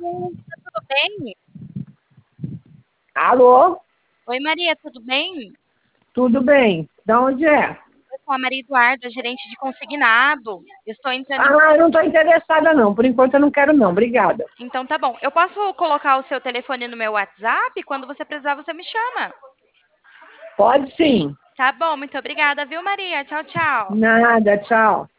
Tudo bem? Alô? Oi, Maria, tudo bem? Tudo bem? Da onde é? Eu sou a Maria Eduarda, gerente de consignado. Estou entrando em... Ah, eu não estou interessada não. Por enquanto eu não quero não. Obrigada. Então tá bom. Eu posso colocar o seu telefone no meu WhatsApp? Quando você precisar, você me chama. Pode sim. Tá bom, muito obrigada, viu, Maria? Tchau, tchau. Nada, tchau.